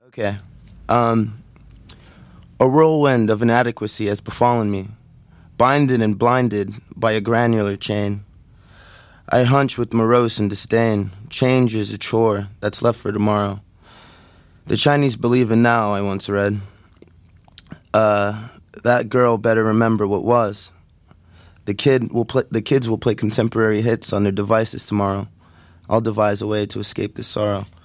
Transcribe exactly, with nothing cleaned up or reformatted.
Okay. Um, a whirlwind of inadequacy has befallen me, binded and blinded by a granular chain. I hunch with morose and disdain. Change is a chore that's left for tomorrow. The Chinese believe in now, I once read. Uh, that girl better remember what was. The kid will play, the kids will play contemporary hits on their devices tomorrow. I'll devise a way to escape this sorrow.